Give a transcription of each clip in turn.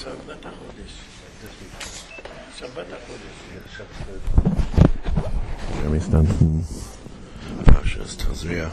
Shabbat HaChodesh. Shabbat HaChodesh. Jeremy Stanton, Parshas Tazria.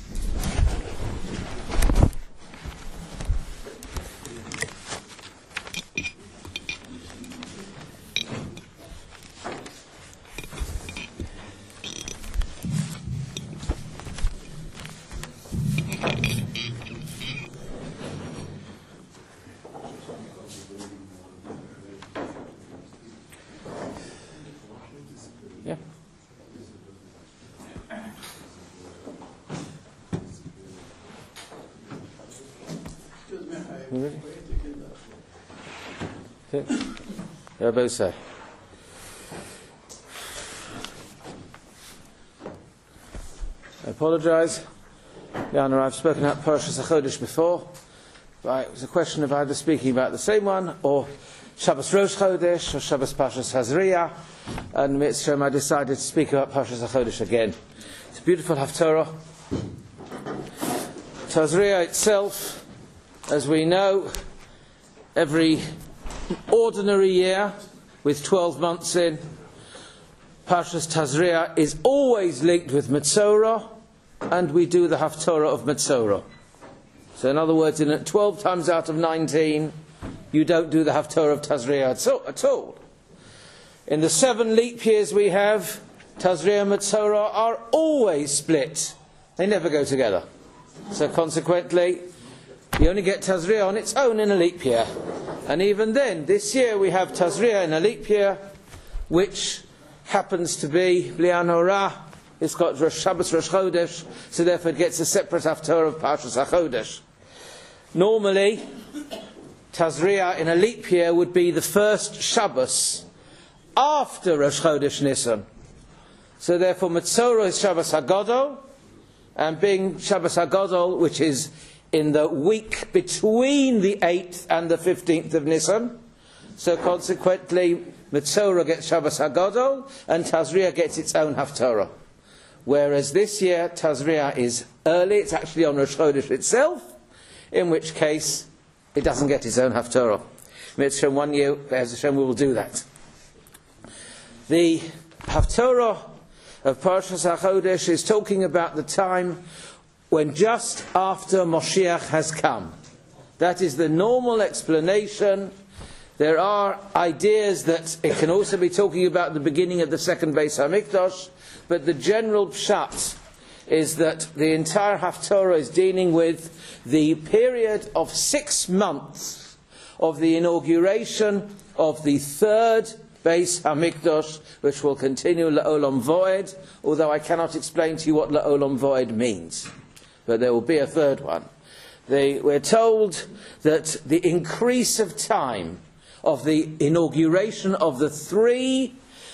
Yeah, both say. I apologise. Liana, I've spoken about Parshas HaChodesh before. Right, it was a question of either speaking about the same one or Shabbos Rosh Chodesh or Shabbos Parshas Tazria. And Mitzvah, I decided to speak about Parshas HaChodesh again. It's a beautiful Haftorah. Tazria itself, as we know, every ordinary year with 12 months in, Parshas Tazria is always linked with Metzorah, and we do the Haftorah of Metzorah. So in other words, in 12 times out of 19, you don't do the Haftorah of Tazria at all. In the 7 leap years we have, Tazria and Metzorah are always split. They never go together. So consequently, you only get Tazria on its own in a leap year. And even then, this year we have Tazria in a leap year, which happens to be B'li Hora. It's got Shabbos Rosh Chodesh, so therefore it gets a separate Haftorah of Parshas HaChodesh. Normally, Tazria in a leap year would be the first Shabbos after Rosh Chodesh Nisan. So therefore Metzorah is Shabbos HaGadol, and being Shabbos HaGadol, which is in the week between the 8th and the 15th of Nisan, so consequently Metzorah gets Shabbos HaGadol and Tazria gets its own Haftorah. Whereas this year Tazria is early, it's actually on Rosh Chodesh itself, in which case it doesn't get its own Haftorah. Mitzvah, one year, Be'ez Hashem, we will do that. The Haftorah of Parshas HaChodesh is talking about the time when just after Moshiach has come. That is the normal explanation. There are ideas that it can also be talking about the beginning of the second Beis HaMikdash, but the general pshat is that the entire Haftorah is dealing with the period of 6 months of the inauguration of the third Beis HaMikdash, which will continue La'olam Voed, although I cannot explain to you what La'olam Voed means. But there will be a third one. We're told that the increase of time of the inauguration of the 3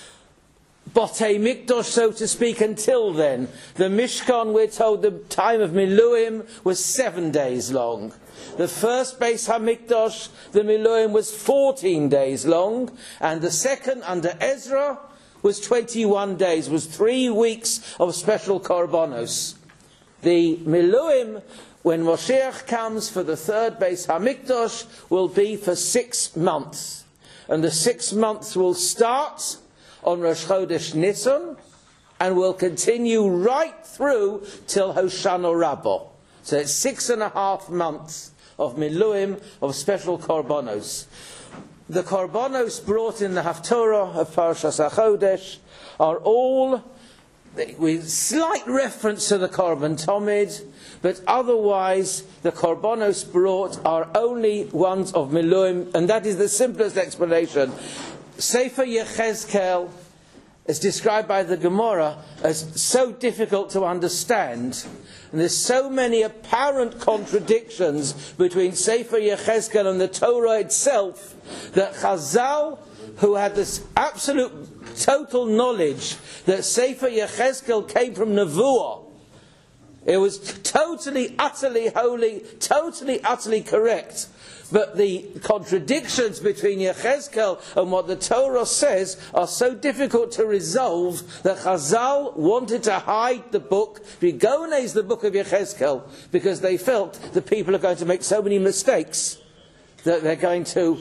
Botei Mikdash, so to speak, until then, the Mishkan, we're told the time of Miluim was 7 days long. The first Beis HaMikdash, the Miluim, was 14 days long, and the second, under Ezra, was 21 days, was 3 weeks of special korbanos. The Miluim, when Moshiach comes for the third Beis HaMikdash, will be for 6 months. And the 6 months will start on Rosh Chodesh Nisan and will continue right through till Hoshana Rabbah. So it's 6.5 months of Miluim, of special korbanos. The korbanos brought in the Haftorah of Parshas HaChodesh are all with slight reference to the Korban Tomid, but otherwise the Korbanos brought are only ones of Miluim, and that is the simplest explanation. Sefer Yechezkel is described by the Gemara as so difficult to understand, and there's so many apparent contradictions between Sefer Yechezkel and the Torah itself, that Chazal, who had this absolute total knowledge that Sefer Yechezkel came from Nevuah, it was totally, utterly holy, totally, utterly correct. But the contradictions between Yechezkel and what the Torah says are so difficult to resolve that Chazal wanted to hide the book, Bigones, the book of Yechezkel, because they felt the people are going to make so many mistakes that they're going to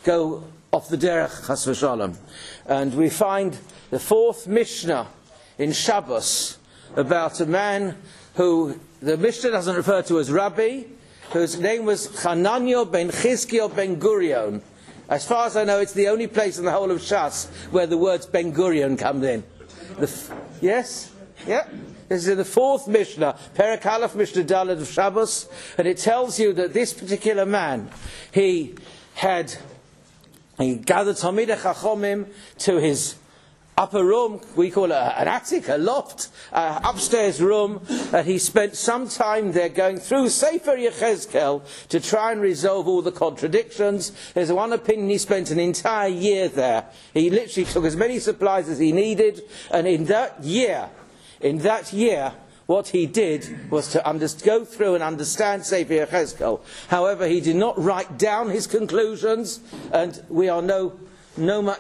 go off the derech, chas v'shalom. And we find the 4th Mishnah in Shabbos about a man who the Mishnah doesn't refer to as Rabbi, whose name was Chananya ben Chizkiah ben Gurion. As far as I know, it's the only place in the whole of Shas where the words Ben Gurion come in. Yes? Yeah? This is in the 4th Mishnah, Perek Aleph Mishnah Daled of Shabbos, and it tells you that this particular man, he gathered Talmidei Chachomim to his upper room, we call it an attic, a loft, upstairs room, and he spent some time there going through Sefer Yechezkel to try and resolve all the contradictions. There's one opinion he spent an entire year there. He literally took as many supplies as he needed, and in that year, what he did was to go through and understand Sefer Yechezkel. However, he did not write down his conclusions, and we are no more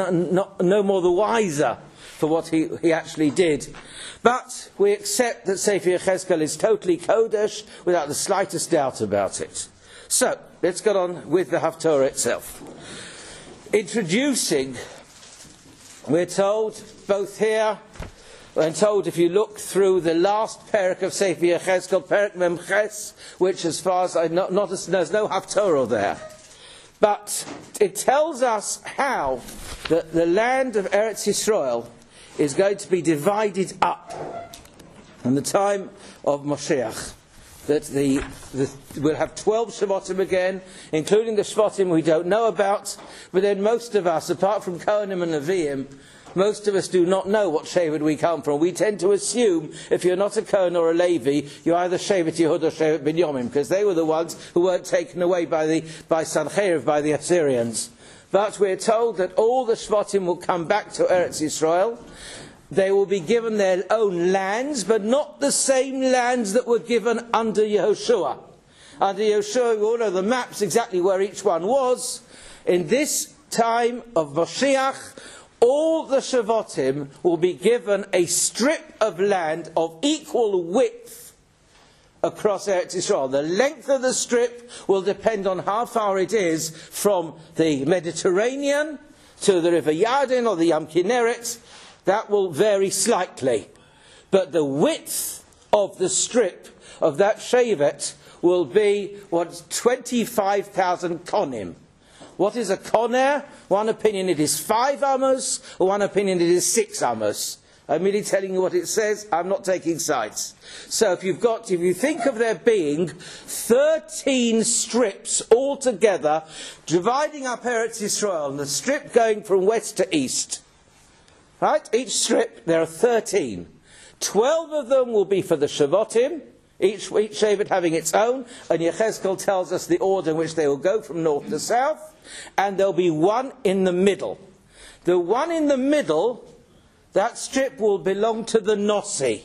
the wiser for what he actually did. But we accept that Sefer Yechezkel is totally Kodesh without the slightest doubt about it. So, let's get on with the Haftorah itself. Introducing, we're told, both here, and told if you look through the last Perek of Sefer Yechezkel, Perek Memches, which as far as I know, there's no Haftorah there. But it tells us how the land of Eretz Yisrael is going to be divided up in the time of Moshiach. That we'll have 12 Shvatim again, including the Shvatim we don't know about, but then most of us, apart from Kohanim and Nevi'im, most of us do not know what Shevet we come from. We tend to assume if you're not a Kohen or a Levi, you're either Shevet Yehuda or Shevet Binyamin, because they were the ones who weren't taken away by Sancheriv, by the Assyrians. But we're told that all the Shvatim will come back to Eretz Yisrael. They will be given their own lands, but not the same lands that were given under Yehoshua. Under Yehoshua, we all know the maps exactly where each one was. In this time of Moshiach, all the Shvatim will be given a strip of land of equal width across Eretz Yisrael. The length of the strip will depend on how far it is from the Mediterranean to the River Yarden or the Yam Kinneret. That will vary slightly. But the width of the strip of that Shevet will be 25,000 konim. What is a koner? One opinion it is 5 amos, or one opinion it is 6 amos. I'm merely telling you what it says, I'm not taking sides. So if you think of there being 13 strips altogether, dividing up Eretz Yisrael, and the strip going from west to east, right? Each strip, there are 13. 12 of them will be for the Shvatim, each Shevet having its own, and Yechezkel tells us the order in which they will go from north to south, and there'll be one in the middle. The one in the middle, that strip will belong to the Nossi.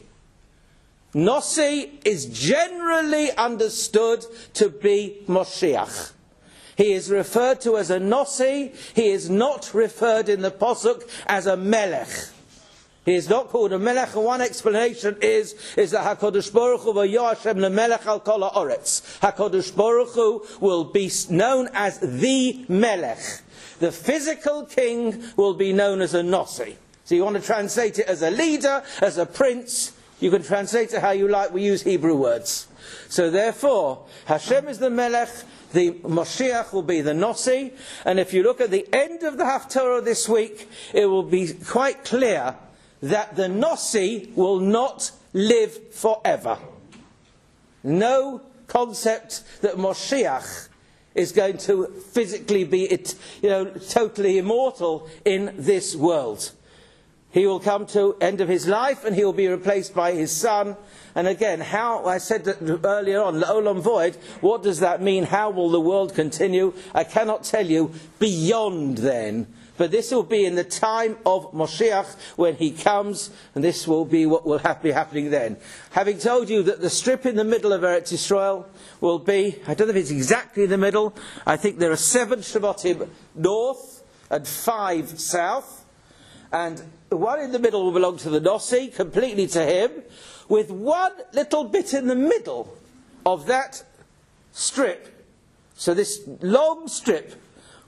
Nossi is generally understood to be Moshiach. He is referred to as a Nossi. He is not referred in the Pasuk as a Melech. He is not called a Melech, and one explanation is that HaKadosh Baruch Hu v'yo Hashem lemelech al kol ha'oretz. HaKadosh Baruch Hu will be known as the Melech. The physical king will be known as a Nossi. So you want to translate it as a leader, as a prince, you can translate it how you like, we use Hebrew words. So therefore, Hashem is the Melech, the Moshiach will be the Nossi, and if you look at the end of the Haftorah this week, it will be quite clear that the Nossi will not live forever. No concept that Moshiach is going to physically be totally immortal in this world. He will come to end of his life and he will be replaced by his son. And again, how I said that earlier on, L'olam void, what does that mean? How will the world continue? I cannot tell you beyond then. But this will be in the time of Moshiach when he comes, and this will be what will be happening then. Having told you that the strip in the middle of Eretz Yisrael will be, I don't know if it's exactly the middle, I think there are 7 Shvatim north and 5 south, and the one in the middle will belong to the Nossi, completely to him, with one little bit in the middle of that strip. So this long strip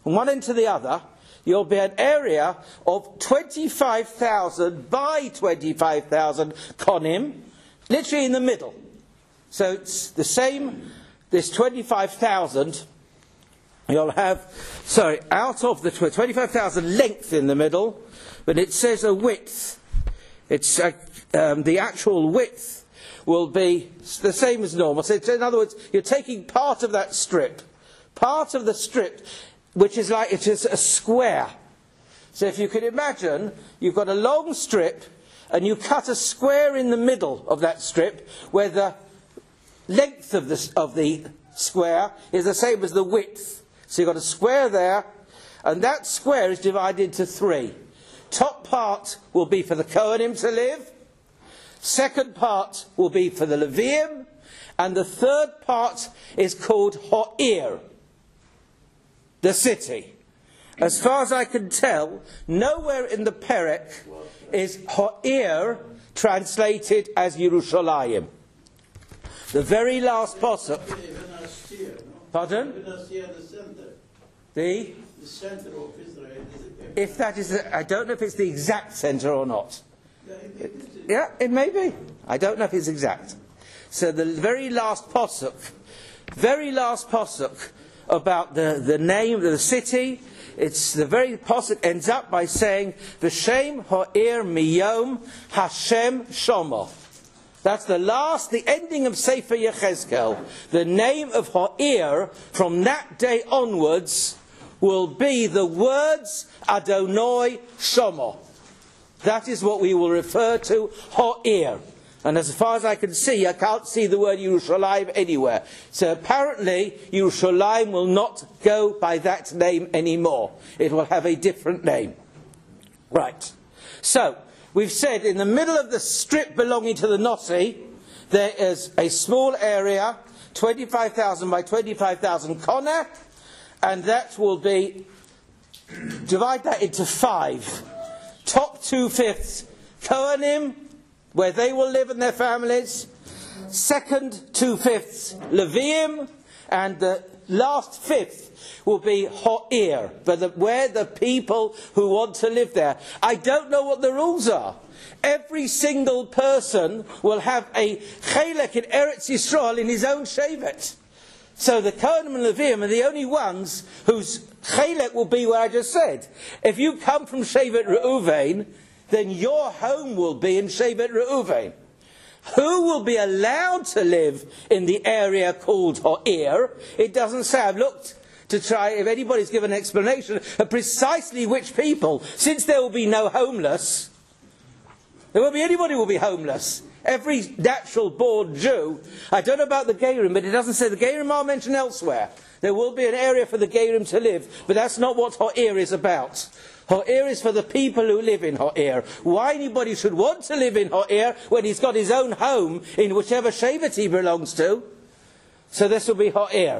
from one end to the other, you'll be an area of 25,000 by 25,000 konim, literally in the middle. So it's the same, this 25,000, you'll have, out of the 25,000 length in the middle, but it says a width. It's the actual width will be the same as normal. So in other words, you're taking part of that strip. Part of the strip, which is like it is a square. So if you could imagine, you've got a long strip, and you cut a square in the middle of that strip, where the length of the square is the same as the width. So you've got a square there, and that square is divided into three. Top part will be for the Kohanim to live. Second part will be for the Leviim. And the third part is called Ha'ir, the city. As far as I can tell, nowhere in the Perek is Ha'ir translated as Yerushalayim. The very last pasuk. Pardon? The center of Israel. If that is, I don't know if it's the exact centre or not. Yeah, it may be. I don't know if it's exact. So the very last pasuk about the name of the city, it's the very pasuk ends up by saying V'shem ha'ir miyom Hashem shomo. That's the ending of Sefer Yechezkel. The name of Ha'ir from that day onwards will be the words Adonai Shomo. That is what we will refer to, Ha'ir. And as far as I can see, I can't see the word Yerushalayim anywhere. So apparently, Yerushalayim will not go by that name anymore. It will have a different name. Right. So, we've said in the middle of the strip belonging to the Nossi, there is a small area, 25,000 by 25,000 koneh, and that will be, divide that into 5. Top 2/5 Kohanim, where they will live and their families. Second 2/5 Leviim, and the last 5th will be Ha'ir, where the people who want to live there. I don't know what the rules are. Every single person will have a chelek in Eretz Yisrael in his own shevet. So the Kohanim and Leviim are the only ones whose chelek will be where I just said. If you come from Shevet Reuven, then your home will be in Shevet Reuven. Who will be allowed to live in the area called Ha'ir? It doesn't say. I've looked to try if anybody's given an explanation of precisely which people, since there will be no homeless. There won't be anybody who will be homeless. Every natural born Jew, I don't know about the Gerim, but it doesn't say the Gerim are mentioned elsewhere. There will be an area for the Gerim to live, but that's not what Ha'ir is about. Ha'ir is for the people who live in Ha'ir. Why anybody should want to live in Ha'ir when he's got his own home in whichever shevet he belongs to? So this will be Ha'ir.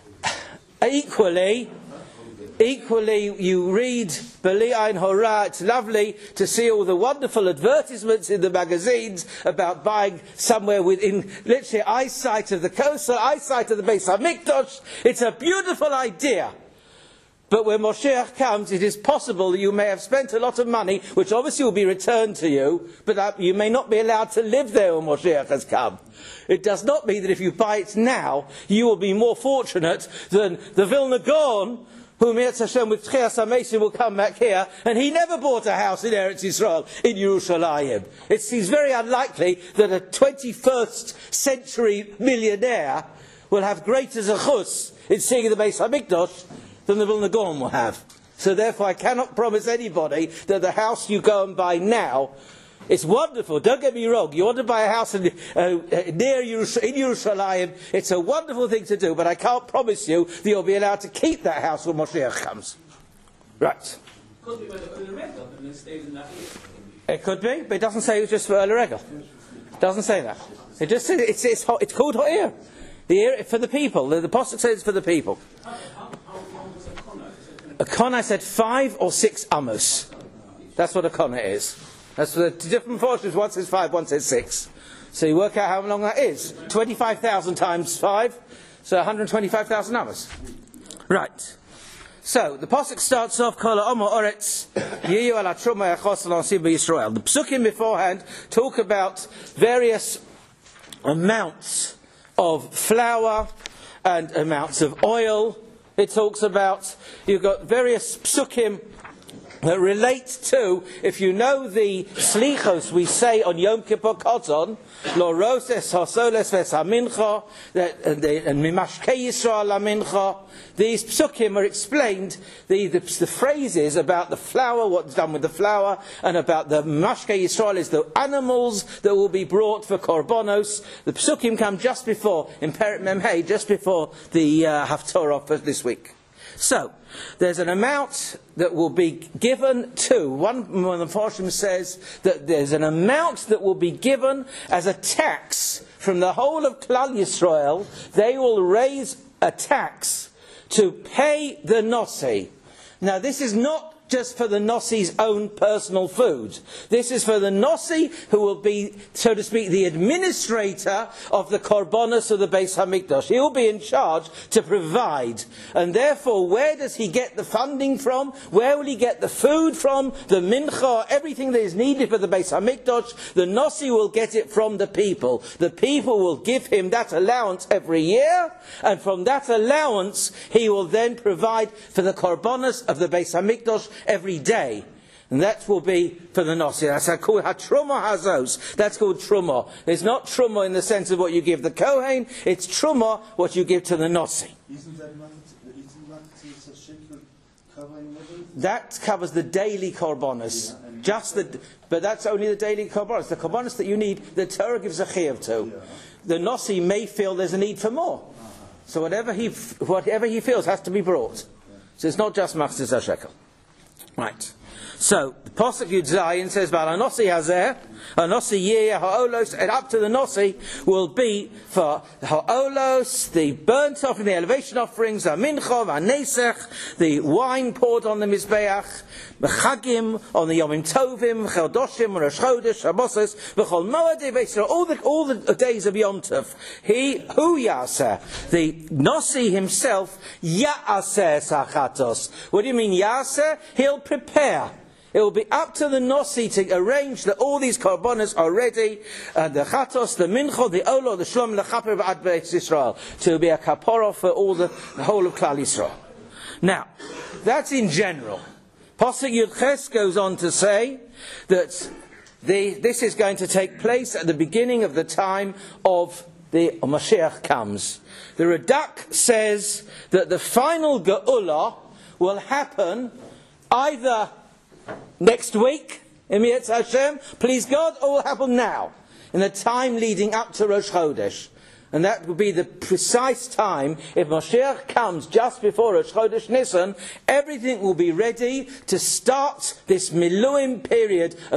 Equally, you read B'li Ein Hora. It's lovely to see all the wonderful advertisements in the magazines about buying somewhere within literally eyesight of the Kosel, eyesight of the Beis HaMikdash. It's a beautiful idea. But when Moshiach comes, it is possible that you may have spent a lot of money, which obviously will be returned to you, but you may not be allowed to live there when Moshiach has come. It does not mean that if you buy it now, you will be more fortunate than the Vilna Gaon, whom Yetz Hashem with Tchias HaMesim will come back here, and he never bought a house in Eretz Yisrael, in Yerushalayim. It seems very unlikely that a 21st century millionaire will have greater zechus in seeing the Beis HaMikdash than the Vilna Gaon will have. So therefore I cannot promise anybody that the house you go and buy now, it's wonderful, don't get me wrong, you want to buy a house in Yerushalayim, it's a wonderful thing to do, but I can't promise you that you'll be allowed to keep that house when Moshiach comes. Right. Could be by the Oil Regel, and then stays in that year. It could be, but it doesn't say it was just for Oil Regel. It doesn't say that. It just says it's called Ha'ir. The ear for the people. The Apostle says it's for the people. How long was a Kona? A Kona said 5 or 6 amos. That's what a Kona is. That's the different portions. One says 5, one says 6. So you work out how long that is. 25,000 times 5, so 125,000 amos. Right. So, the Pasuk starts off, Kol ha'omo oretz, yiyu al ha'truma yachos l'ansim b'Yisrael. The Psukim beforehand talk about various amounts of flour and amounts of oil. It talks about, you've got various Psukim that relate to, if you know the slichos we say on Yom Kippur Koton, lo roses hasoles ves hamincha, and mimashkei Yisrael hamincha. These psukim are explained, the phrases about the flour, what's done with the flour, and about the mashkei Yisrael is the animals that will be brought for korbanos. The psukim come just before, in Peret Memhei, just before the Haftorah for this week. So, there's an amount that will be given to, one of the Farshim says that there's an amount that will be given as a tax from the whole of Klal Yisrael. They will raise a tax to pay the Nossi. Now this is not just for the Nossi's own personal food. This is for the Nossi who will be, so to speak, the administrator of the Korbanos of the Beis HaMikdash. He will be in charge to provide. And therefore, where does he get the funding from? Where will he get the food from? The mincha, everything that is needed for the Beis HaMikdash, the Nossi will get it from the people. The people will give him that allowance every year, and from that allowance, he will then provide for the Korbanos of the Beis HaMikdash every day. And that will be for the Nossi. That's called Hatruma Hazos. That's called Truma. It's not Truma in the sense of what you give the Kohen. It's Truma, what you give to the Nossi. That covers the daily Korbanos. But that's only the daily Korbanos. The Korbanos that you need, the Torah gives a chiyuv to. The Nossi may feel there's a need for more. So whatever he feels has to be brought. So it's not just Machzis HaShekel. Right. So the Pasuk Yud Zayin says about Anossi Hazeh, Anossi Yeh Ha'olos, and up to the Nossi will be for Ha'olos, the burnt offering, the elevation offerings, Mincha, Nesech, the wine poured on the Mizbeach, Chagim, on the Yomim Tovim, Chedoshim, Rosh Chodesh, Shabbos, V'chol Moedei Beisra, all the days of Yom Tov. Who Yaseh? The Nossi himself, Yaseh Sachatos. What do you mean Yaseh? He'll prepare. It will be up to the Nossi to arrange that all these korbanos are ready, the chatos, the mincha, the olo, the shlom, the chaper, v'ad beis Yisrael, to be a kapora for all the whole of Klal Yisrael. Now, that's in general. Pasuk Yud Ches goes on to say that this is going to take place at the beginning of the time of the Mashiach comes. The Radak says that the final Geula will happen either next week, Emiyat Hashem, please God, or will happen now, in the time leading up to Rosh Chodesh. And that will be the precise time, if Mashiach comes just before Rosh Chodesh Nisan, everything will be ready to start this Miluim period of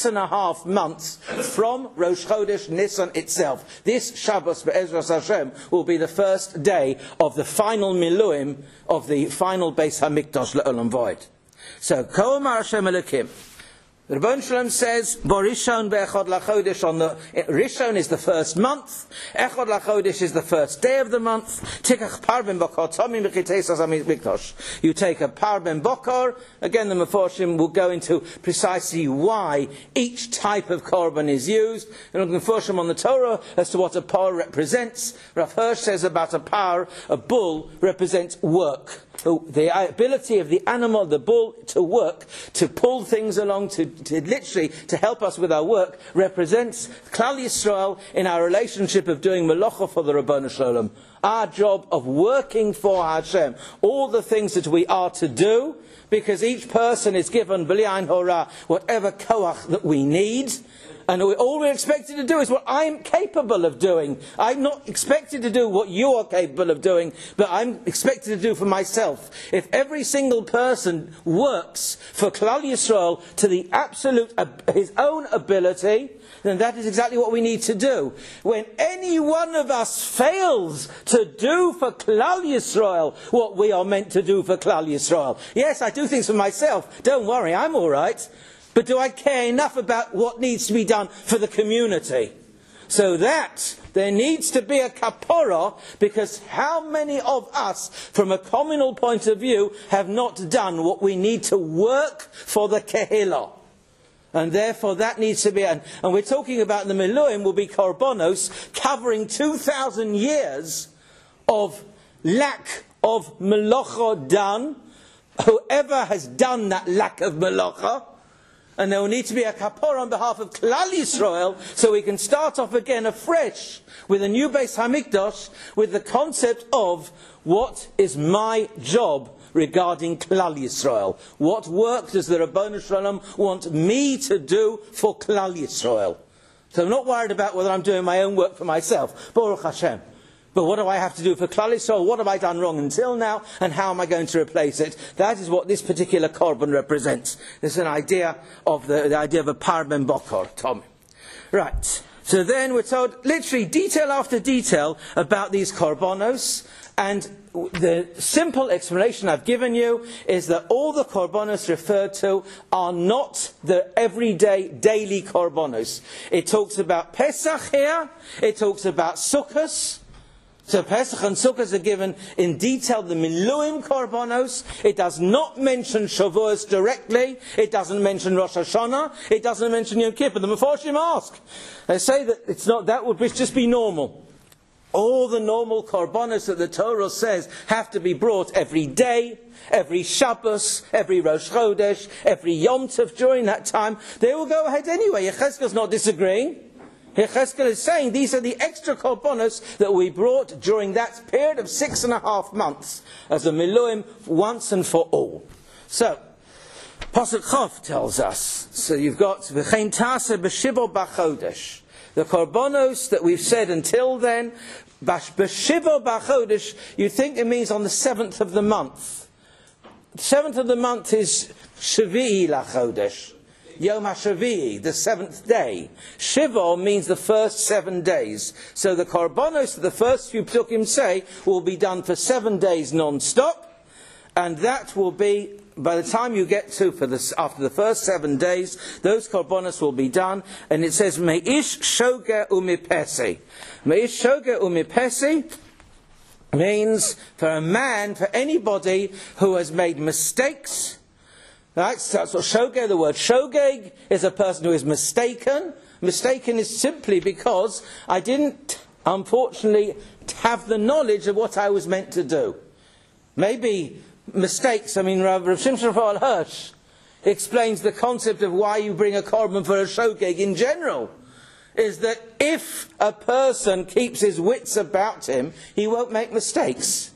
6.5 months from Rosh Chodesh Nisan itself. This Shabbos Be'ezras Hashem will be the first day of the final Miluim of the final Beis HaMikdash Le'olam Void. So, Ko'omar Hashem Elokim. The Rebbeinu Shalom says, Borishon be'echad lachodesh, on the Rishon is the first month, Echad lachodesh is the first day of the month, Tikach par ben bokor, Tomim b'chiteis hazamid mikdosh. You take a par ben bokor, again the Meforshim will go into precisely why each type of korban is used, and the Meforshim on the Torah as to what a par represents. Rav Hirsch says about a par, a bull represents work. The ability of the animal, the bull, to work, to pull things along, to literally to help us with our work, represents Klal Yisrael in our relationship of doing melacha for the Rebbeinu Shalom. Our job of working for Hashem. All the things that we are to do, because each person is given, b'li ein hora, whatever koach that we need. And all we're expected to do is what I'm capable of doing. I'm not expected to do what you are capable of doing, but I'm expected to do for myself. If every single person works for Klal Yisrael to the absolute, his own ability, then that is exactly what we need to do. When any one of us fails to do for Klal Yisrael what we are meant to do for Klal Yisrael. Yes, I do things for myself. Don't worry, I'm all right. But do I care enough about what needs to be done for the community? So that There needs to be a kapora, because how many of us, from a communal point of view, have not done what we need to work for the kehillah? And therefore that needs to be, and we're talking about the Miluim will be korbanos covering 2,000 years of lack of melacha done. Whoever has done that lack of melacha, and there will need to be a kapor on behalf of Klal Yisrael, so we can start off again afresh with a new Beis Hamikdash, with the concept of what is my job regarding Klal Yisrael. What work does the Rabbanu Shalom want me to do for Klal Yisrael? So I'm not worried about whether I'm doing my own work for myself, Baruch Hashem. But what do I have to do for Klal Yisrael? What have I done wrong until now, and how am I going to replace it? That is what this particular korban represents. It's an idea of the idea of a par ben bokor, Tommy. Right. So then we're told, literally, detail after detail about these korbanos, and the simple explanation I've given you is that all the korbanos referred to are not the everyday, daily korbanos. It talks about Pesach here, it talks about Sukkos. So Pesach and Sukkot are given in detail, the Miluim korbanos. It does not mention Shavuos directly. It doesn't mention Rosh Hashanah. It doesn't mention Yom Kippur. The Mefarshim ask. They say that it's not, that would just be normal. All the normal korbanos that the Torah says have to be brought every day, every Shabbos, every Rosh Chodesh, every Yom Tov during that time. They will go ahead anyway. Yechezkel's not disagreeing. Yechezkel is saying these are the extra korbanos that we brought during that period of 6.5 months as a miluim once and for all. So, Pasuk Chof tells us, so you've got V'chein taseh b'shivo b'chodesh. The korbanos that we've said until then, b'shivo b'chodesh, you think it means on the 7th of the month. The 7th of the month is Shvi'i lachodesh. Yom HaShavi'i, the 7th day. Shiva means the first 7 days. So the korbanos that the first few psukim say will be done for 7 days non-stop, and that will be, by the time you get to, after the first 7 days, those korbanos will be done, and it says, Me'ish shoger umipesi. Me'ish shoger umipesi means for a man, for anybody who has made mistakes. Right, so that's what shogeg, the word shogeg is a person who is mistaken. Mistaken is simply because I didn't, unfortunately, have the knowledge of what I was meant to do. Maybe mistakes, Rav Shimshon Raphael Hirsch explains the concept of why you bring a korban for a shogeg in general, is that if a person keeps his wits about him, he won't make mistakes.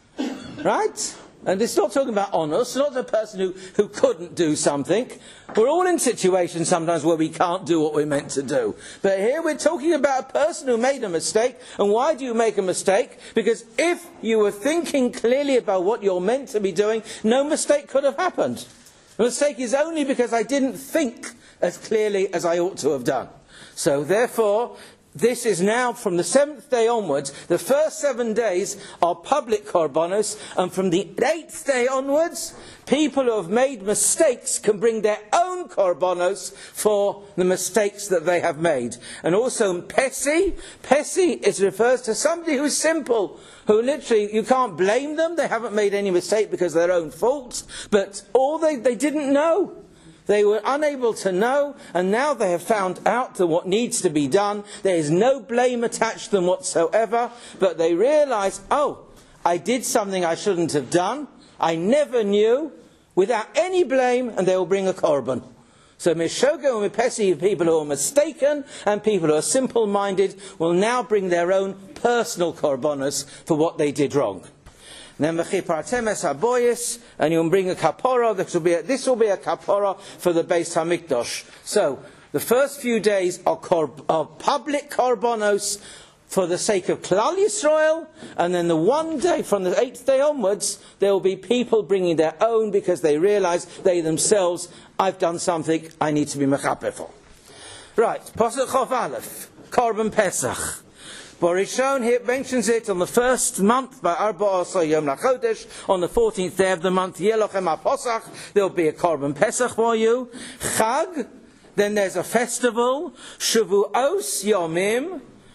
Right? And it's not talking about onus, not the person who couldn't do something. We're all in situations sometimes where we can't do what we're meant to do. But here we're talking about a person who made a mistake. And why do you make a mistake? Because if you were thinking clearly about what you're meant to be doing, no mistake could have happened. The mistake is only because I didn't think as clearly as I ought to have done. So therefore, this is now from the 7th day onwards. The first 7 days are public korbanos, and from the 8th day onwards, people who have made mistakes can bring their own korbanos for the mistakes that they have made. And also Pesi refers to somebody who is simple, who literally, you can't blame them, they haven't made any mistake because of their own faults, but all they didn't know. They were unable to know, and now they have found out that what needs to be done. There is no blame attached to them whatsoever, but they realise, I did something I shouldn't have done. I never knew, without any blame, and they will bring a korban. So Mishogo and Mipesi, people who are mistaken and people who are simple-minded, will now bring their own personal korbanos for what they did wrong. Then v'chipartemes haboyis, and you'll bring a kapora. This will be a kapora for the Beis Hamikdash. So the first few days are public korbanos for the sake of Klal Yisrael, and then the 1 day from the 8th day onwards, there will be people bringing their own because they realise they themselves, I've done something I need to be mechaper for. Right, Pasuk Chof Aleph, Korban Pesach. Borishon here mentions it on the first month by Arba Asar Yom LaChodesh, on the 14th day of the month, Yelochem HaPosach, there will be a Korban Pesach for you. Chag, then there's a festival, Shavuos Yomim,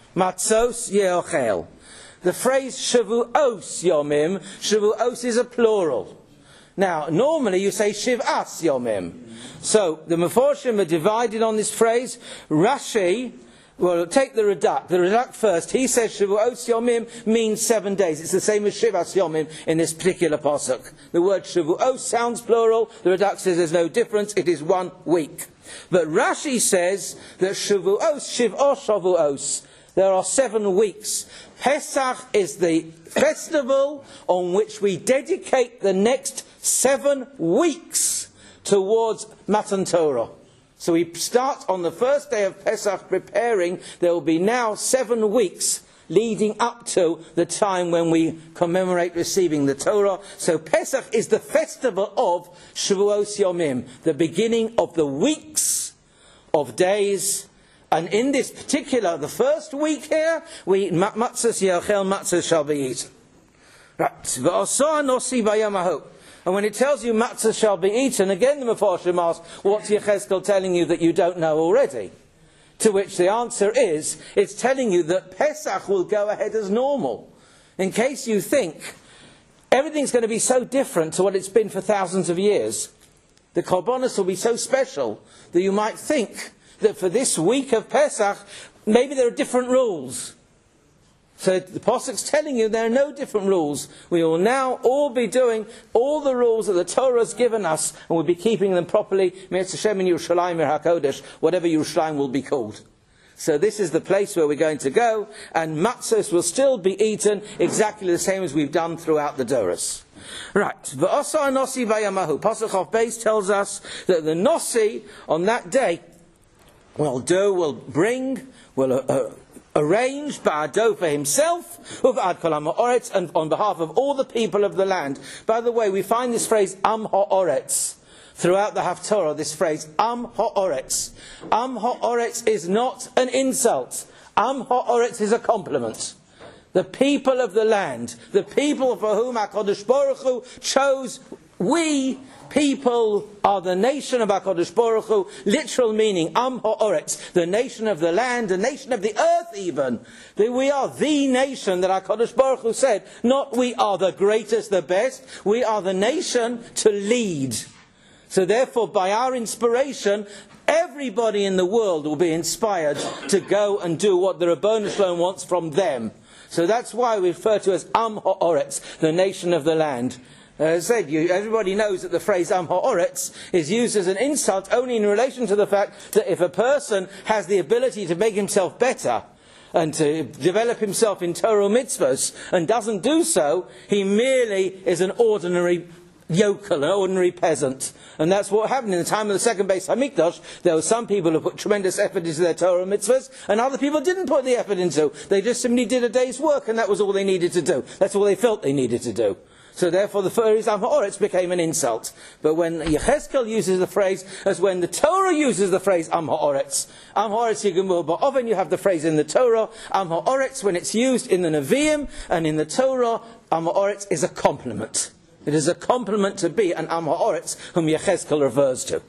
matzos yeochel. The phrase Shavuos Yomim, Shavuos is a plural. Now, normally you say Shiv'as Yomim. So, the Meforshim are divided on this phrase. Rashi, well, take the Radak. The Radak first. He says Shavuos Yomim means 7 days. It's the same as Shiv'as Yomim in this particular pasuk. The word Shavuos sounds plural. The Radak says there's no difference. It is 1 week. But Rashi says that Shavuos, Shiv'os Shavuos, there are 7 weeks. Pesach is the festival on which we dedicate the next 7 weeks towards Matan Torah. So we start on the first day of Pesach preparing. There will be now 7 weeks leading up to the time when we commemorate receiving the Torah. So Pesach is the festival of Shavuos Yomim, the beginning of the weeks of days. And in this particular, the first week here, matzos yachel, matzos shall be eaten. Right. And when it tells you matzah shall be eaten, again the Mefarshim ask, what's Yechezkel telling you that you don't know already? To which the answer is, it's telling you that Pesach will go ahead as normal. In case you think everything's going to be so different to what it's been for thousands of years, the Korbanos will be so special that you might think that for this week of Pesach, maybe there are different rules. So the Pasuk's telling you there are no different rules. We will now all be doing all the rules that the Torah has given us, and we'll be keeping them properly. Me'etz Hashem in Yerushalayim HaKodesh, whatever Yerushalayim will be called. So this is the place where we're going to go, and matzos will still be eaten exactly the same as we've done throughout the Doros. Right. V'asa Nosi Vayamahu. Pasuk of Beis tells us that the Nosi on that day will arrange Ba'ado for himself, Uv'ad Kol HaMa'oretz, and on behalf of all the people of the land. By the way, we find this phrase Am Ha'oretz throughout the Haftorah, this phrase Am Ha'oretz. Am Ha'oretz is not an insult. Am Ha'oretz is a compliment. The people of the land, the people for whom HaKadosh Baruch Hu chose, we people are the nation of HaKadosh Baruch Hu, literal meaning, Am Ha'oretz, the nation of the land, the nation of the earth even. We are the nation that HaKadosh Baruch Hu said, not we are the greatest, the best, we are the nation to lead. So therefore, by our inspiration, everybody in the world will be inspired to go and do what the Ribono Shel Olam wants from them. So that's why we refer to as Am Ha'oretz, the nation of the land. As I said, everybody knows that the phrase Am Ha'oretz is used as an insult only in relation to the fact that if a person has the ability to make himself better and to develop himself in Torah mitzvahs and doesn't do so, he merely is an ordinary yokel, an ordinary peasant. And that's what happened in the time of the second Beis Hamikdash. There were some people who put tremendous effort into their Torah mitzvahs, and other people didn't put the effort into. They just simply did a day's work, and that was all they needed to do. That's all they felt they needed to do. So therefore the phrase Am Ha'oretz became an insult. But when Yechezkel uses the phrase, as when the Torah uses the phrase Am Ha'oretz Yigumur Ba'oven, you have the phrase in the Torah, Am Ha'oretz, when it's used in the Nevi'im and in the Torah, Am Ha'oretz is a compliment. It is a compliment to be an Am Ha'oretz whom Yechezkel refers to.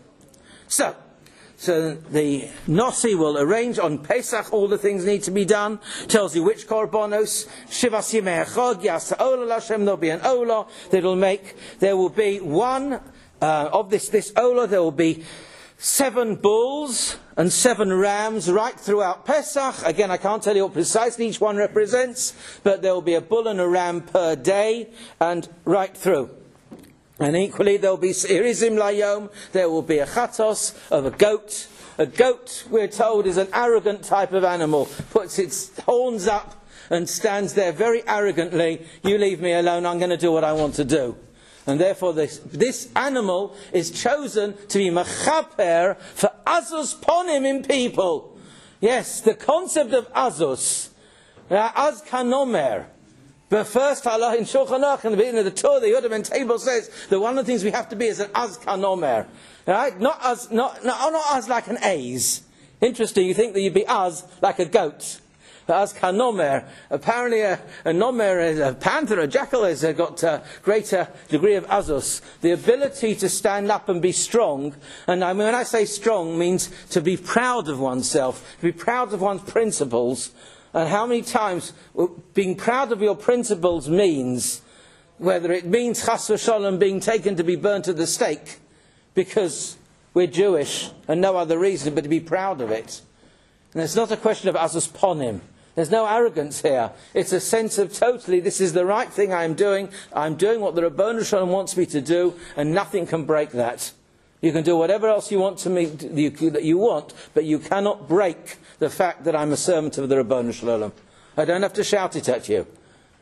So the Nosi will arrange on Pesach all the things need to be done. Tells you which korbanos. Shivas Yimei Echad Yasa Ola Lashem. There'll be an Ola that'll make. There will be one of this Ola. There will be 7 bulls and 7 rams right throughout Pesach. Again, I can't tell you what precisely each one represents, but there will be a bull and a ram per day and right through. And equally there will be Irizim Layom, there will be a chatos of a goat. A goat, we're told, is an arrogant type of animal. Puts its horns up and stands there very arrogantly. You leave me alone, I'm going to do what I want to do. And therefore this animal is chosen to be mechaper for azus ponim in people. Yes, the concept of azus, az kanomer. But first, Allah in Shulchan Aruch, in the beginning of the Torah, the Yudam and table says that one of the things we have to be is an az kanomer, right? Not as like an az. Interesting, you think that you'd be az like a goat. As kanomer, apparently a nomer, a panther, a jackal has got a greater degree of azus, the ability to stand up and be strong. And I mean, when I say strong, means to be proud of oneself, to be proud of one's principles. And how many times being proud of your principles means, whether it means chas v'sholom being taken to be burnt at the stake because we're Jewish and no other reason but to be proud of it. And it's not a question of azus ponim. There's no arrogance here. It's a sense of totally, this is the right thing I'm doing. I'm doing what the Ribono Shel Olam wants me to do, and nothing can break that. You can do whatever else you want to me that you want, but you cannot break the fact that I'm a servant of the Ribono Shel Olam. I don't have to shout it at you.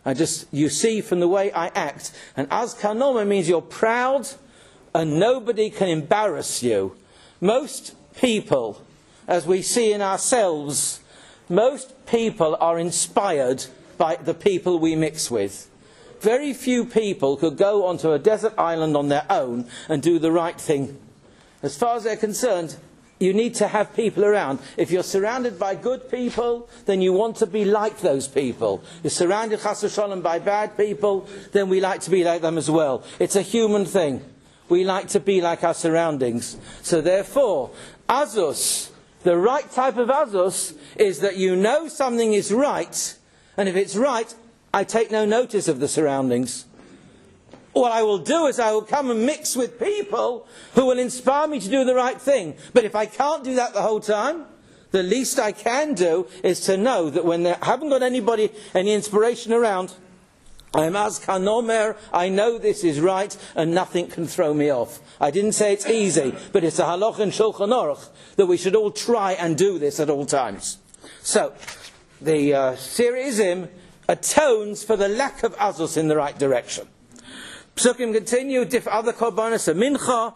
You see from the way I act. And az kanoma means you're proud and nobody can embarrass you. Most people, as we see in ourselves, most people are inspired by the people we mix with. Very few people could go onto a desert island on their own and do the right thing. As far as they're concerned, you need to have people around. If you're surrounded by good people, then you want to be like those people. You're surrounded, chas v'sholom, by bad people, then we like to be like them as well. It's a human thing. We like to be like our surroundings. So therefore, azus, the right type of azus, is that you know something is right, and if it's right, I take no notice of the surroundings. What I will do is I will come and mix with people who will inspire me to do the right thing. But if I can't do that the whole time, the least I can do is to know that when I haven't got anybody, any inspiration around, I am az kanomer, I know this is right and nothing can throw me off. I didn't say it's easy, but it's a halach in Shulchan Aruch that we should all try and do this at all times. So, the Sirizim atones for the lack of azus in the right direction. Psukim continue, other korbanos, a mincha,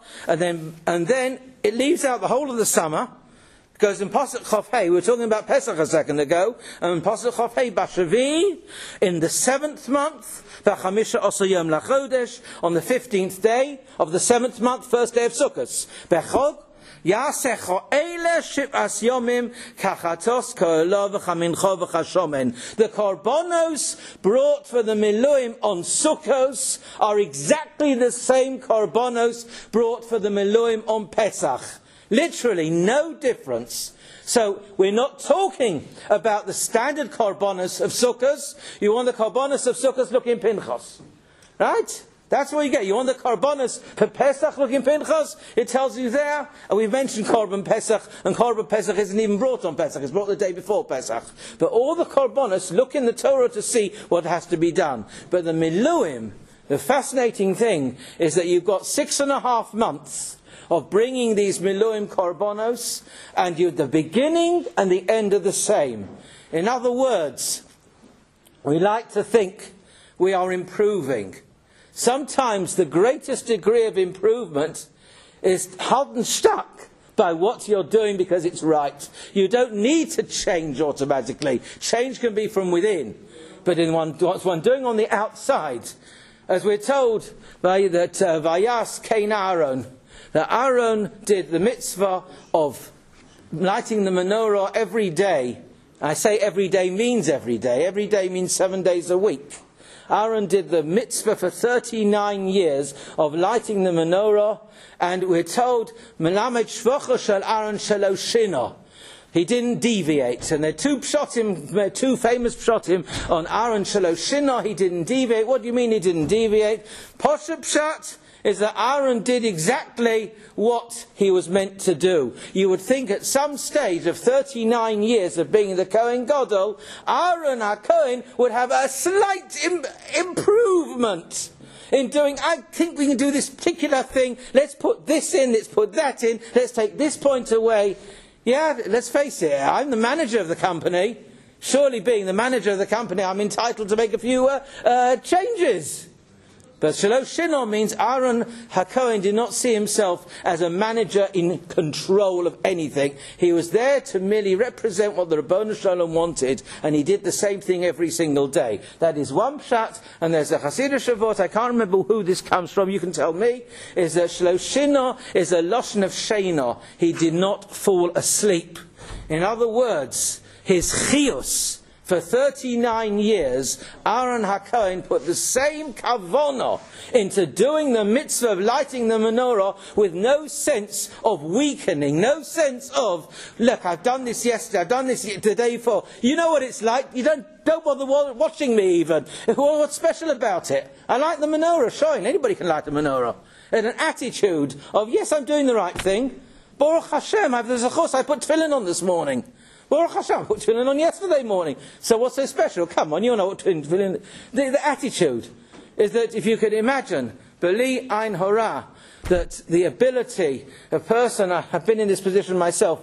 and then it leaves out the whole of the summer. It goes in Pasuk Chof Hei. We were talking about Pesach a second ago, and in Pasuk Chof Hei, Bashavi, in the 7th month, B'chamisha Osa Yom Lachodesh, on the 15th day of the 7th month, first day of Sukkot. Bechog, Yasecho Eile Shivas Yomim Kachatos Ko'elo V'chamincho V'chashomen. The korbanos brought for the Miluim on Sukkos are exactly the same korbanos brought for the Miluim on Pesach. Literally no difference. So we're not talking about the standard korbanos of Sukkos. You want the korbanos of Sukkos looking Pinchas, right? That's what you get. You want the korbanos for Pesach looking Pinchas? It tells you there. And we've mentioned Korban Pesach, and Korban Pesach isn't even brought on Pesach. It's brought the day before Pesach. But all the korbanos look in the Torah to see what has to be done. But the Miluim, the fascinating thing is that you've got 6.5 months of bringing these Miluim korbanos, and the beginning and the end are the same. In other words, we like to think we are improving. Sometimes the greatest degree of improvement is held and stuck by what you're doing because it's right. You don't need to change automatically. Change can be from within. But in what's one doing on the outside, as we're told by that Vayas Kain Aaron, that Aaron did the mitzvah of lighting the menorah every day. I say every day means every day. Every day means 7 days a week. Aaron did the mitzvah for 39 years of lighting the menorah, and we're told, Melamed Shvocha Shel Aaron Shelo Shino. He didn't deviate. And there are two famous pshatim on Aaron Shelo Shino. He didn't deviate. What do you mean he didn't deviate? Poshet Pshat is that Aaron did exactly what he was meant to do. You would think at some stage of 39 years of being the Kohen Gadol, Aaron HaKohen would have a slight improvement in doing, I think we can do this particular thing, let's put this in, let's put that in, let's take this point away. Yeah, let's face it, I'm the manager of the company. Surely being the manager of the company, I'm entitled to make a few changes. But Shelo Shino means Aaron HaKohen did not see himself as a manager in control of anything. He was there to merely represent what the Ribono Shel Olam wanted, and he did the same thing every single day. That is one pshat, and there's a Hasidic Shavot, I can't remember who this comes from, you can tell me, is that Shelo Shino is a Lashon of Sheina. He did not fall asleep. In other words, his chiyus, For 39 years, Aaron HaKohen put the same kavanah into doing the mitzvah of lighting the menorah with no sense of weakening, no sense of, look, I've done this yesterday, I've done this the day before. You know what it's like. You don't bother watching me even. Well, what's special about it? I light the menorah, shine. Anybody can light the menorah. And an attitude of, yes, I'm doing the right thing. Baruch Hashem, I put tefillin on this morning. Baruch Hashem, I put tefillin on yesterday morning. So what's so special? Come on, you know what tefillin. The attitude is that if you could imagine, Beli Ein Hora, that the ability, a person, I've been in this position myself,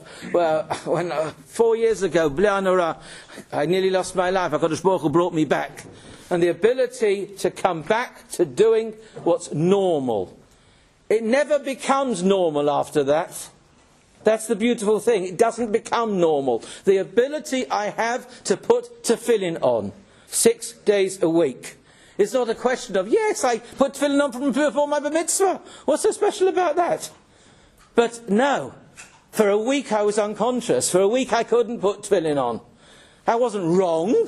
when 4 years ago, Beli Ein Hora, I nearly lost my life. HaKadosh Baruch Hu brought me back. And the ability to come back to doing what's normal. It never becomes normal after that. That's the beautiful thing. It doesn't become normal. The ability I have to put tefillin on 6 days a week. It's not a question of, yes, I put tefillin on from before my bar mitzvah. What's so special about that? But no. For a week I was unconscious. For a week I couldn't put tefillin on. I wasn't wrong.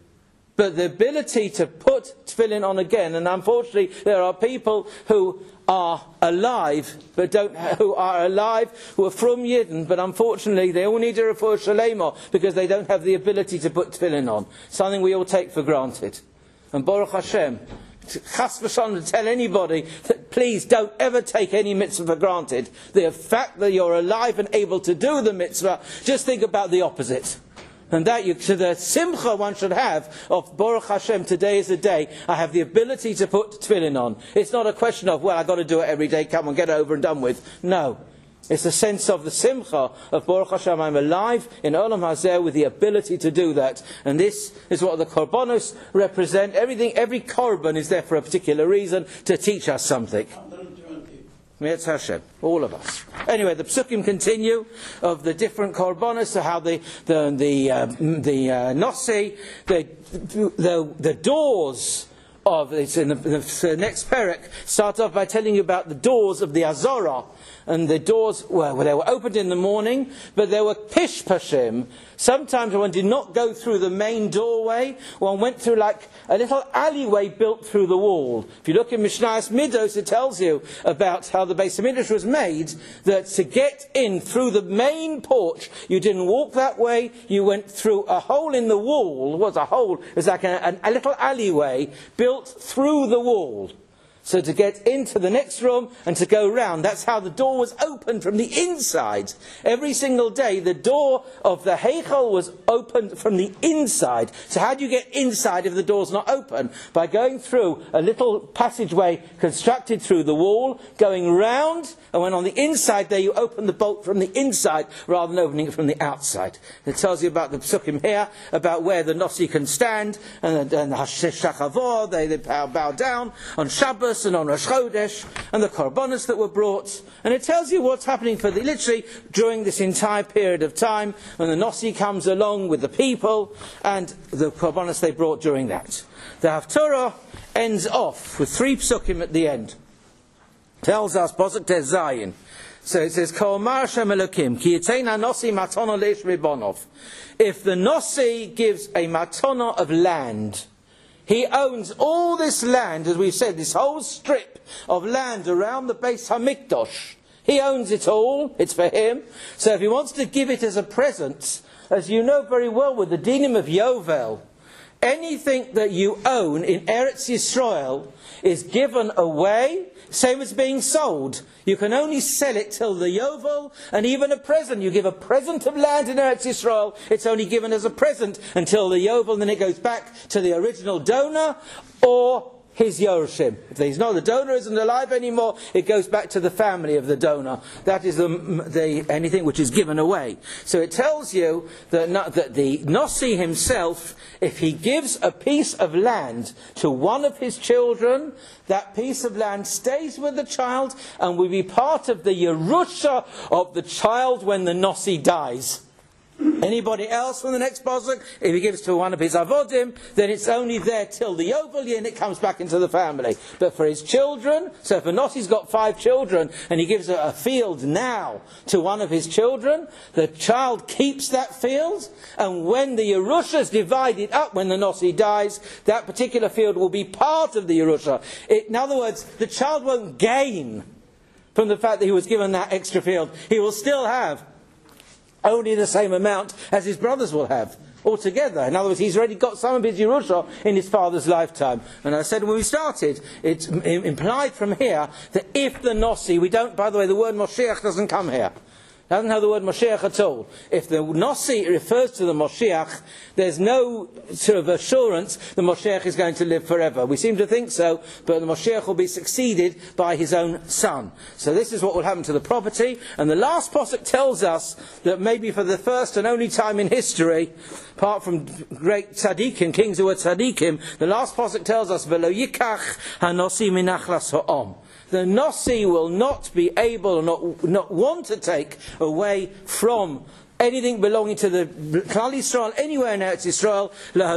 But the ability to put tefillin on again, and unfortunately there are people who are alive, who are from Yidden, but unfortunately they all need a refuah shalema because they don't have the ability to put tefillin on. Something we all take for granted. And Baruch Hashem, chas v'shalom, to tell anybody that please don't ever take any mitzvah for granted. The fact that you're alive and able to do the mitzvah, just think about the opposite. And that to the simcha one should have of Baruch Hashem, today is the day I have the ability to put tefillin on. It's not a question of, well, I've got to do it every day, come on, get it over and done with. No. It's a sense of the simcha of Baruch Hashem, I'm alive in Olam Hazeh with the ability to do that. And this is what the korbanos represent. Every korban is there for a particular reason, to teach us something. It's Hashem, all of us. Anyway, the psukim continue of the different korbanos, so how the nosi, the doors of it's in the next perek start off by telling you about the doors of the Azorah. And the doors they were opened in the morning, but there were pishpashim. Sometimes one did not go through the main doorway. One went through like a little alleyway built through the wall. If you look in Mishnayos Midos, it tells you about how the Beis HaMikdash was made, that to get in through the main porch, you didn't walk that way, you went through a hole in the wall. It was a hole, it was like a little alleyway built through the wall. So to get into the next room and to go round, that's how the door was opened from the inside. Every single day, the door of the Heichal was opened from the inside. So how do you get inside if the door's not open? By going through a little passageway constructed through the wall, going round, and when on the inside there you open the bolt from the inside rather than opening it from the outside. It tells you about the psukim here, about where the Nosi can stand, and the Shachavor, they bow down on Shabbos, and on Rosh Chodesh, and the korbanos that were brought, and it tells you what's happening for literally during this entire period of time when the Nosi comes along with the people and the korbanos they brought during that. The Haftorah ends off with 3 psukim at the end. Tells us Posuk Tez Zayin. So it says, Ka'omar Hashem Elokim, ki yitein hanosi matana leish ribonov. If the Nosi gives a matana of land, he owns all this land, as we've said, this whole strip of land around the Beis HaMikdash. He owns it all, it's for him. So if he wants to give it as a present, as you know very well with the dinim of Yovel, anything that you own in Eretz Yisrael is given away, same as being sold. You can only sell it till the Yovel, and even a present. You give a present of land in Eretz Yisrael, it's only given as a present until the Yovel, and then it goes back to the original donor, or his Yorshim. If the donor isn't alive anymore, it goes back to the family of the donor. That is anything which is given away. So it tells you that the Nosi himself, if he gives a piece of land to one of his children, that piece of land stays with the child and will be part of the Yerusha of the child when the Nosi dies. Anybody else from the next pasuk, if he gives to one of his avodim, then it's only there till the Yovel and it comes back into the family. But for his children, so if a Nosi's got 5 children and he gives a field now to one of his children, the child keeps that field, and when the Yerusha is divided up, when the Nosi dies, that particular field will be part of the Yerusha. In other words, the child won't gain from the fact that he was given that extra field. He will still have only the same amount as his brothers will have altogether. In other words, he's already got some of his Yerusha in his father's lifetime. And I said when we started, it's implied from here that if the Nosi, we don't, by the way, the word Moshiach doesn't come here. Doesn't have the word Moshiach at all. If the Nosi refers to the Moshiach, there's no sort of assurance the Moshiach is going to live forever. We seem to think so, but the Moshiach will be succeeded by his own son. So this is what will happen to the property. And the last pasuk tells us that maybe for the first and only time in history, apart from great tzaddikim, kings who were tzaddikim, the last pasuk tells us, V'lo yikach hanosi minachlas ha'om. The Nosi will not be able, or not want to take away from anything belonging to the Klal Yisrael, anywhere in Eretz Yisrael,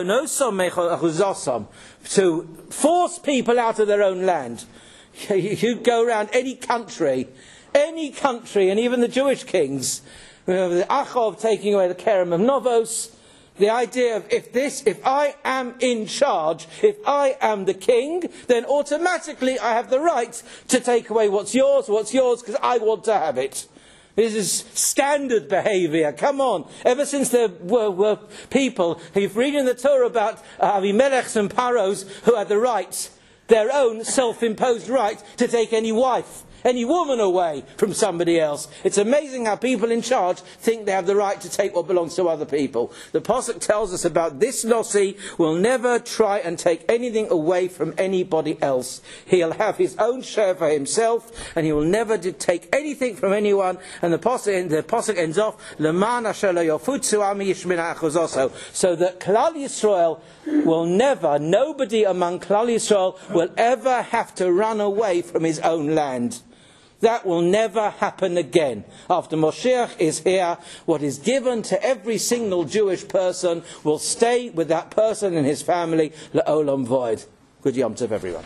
to force people out of their own land. You go around any country, and even the Jewish kings, the Achov taking away the Kerem of Novos, the idea of if I am in charge, if I am the king, then automatically I have the right to take away what's yours, because I want to have it. This is standard behaviour. Come on. Ever since there were people who've read in the Torah about Avimelechs and Paros who had the right, their own self-imposed right, to take any wife, any woman away from somebody else. It's amazing how people in charge think they have the right to take what belongs to other people. The pasuk tells us about this Nosi will never try and take anything away from anybody else. He'll have his own share for himself, and he will never take anything from anyone. And the pasuk ends off, Leman asher lo yofutzu ami yishmina achuzoso, so that Klal Yisrael will never, nobody among Klal Yisrael will ever have to run away from his own land. That will never happen again. After Moshiach is here, what is given to every single Jewish person will stay with that person and his family, le'olam void. Good Yom Tov, everyone.